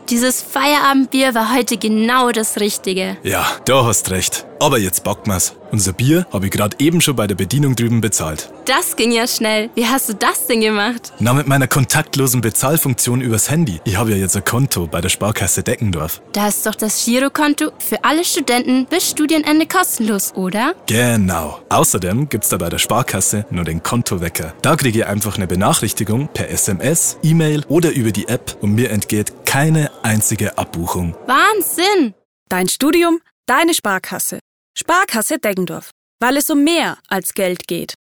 Dieses Feierabendbier war heute genau das Richtige. Ja, da hast recht. Aber jetzt packen wir's. Unser Bier habe ich gerade eben schon bei der Bedienung drüben bezahlt. Das ging ja schnell. Wie hast du das denn gemacht? Na, mit meiner kontaktlosen Bezahlfunktion übers Handy. Ich habe ja jetzt ein Konto bei der Sparkasse Deckendorf. Da ist doch das Girokonto für alle Studenten bis Studienende kostenlos, oder? Genau. Außerdem gibt's da bei der Sparkasse nur den Kontowecker. Da kriege ich einfach eine Benachrichtigung per SMS, E-Mail oder über die App und mir entgeht keine einzige Abbuchung. Wahnsinn! Dein Studium, deine Sparkasse. Sparkasse Deggendorf. Weil es um mehr als Geld geht.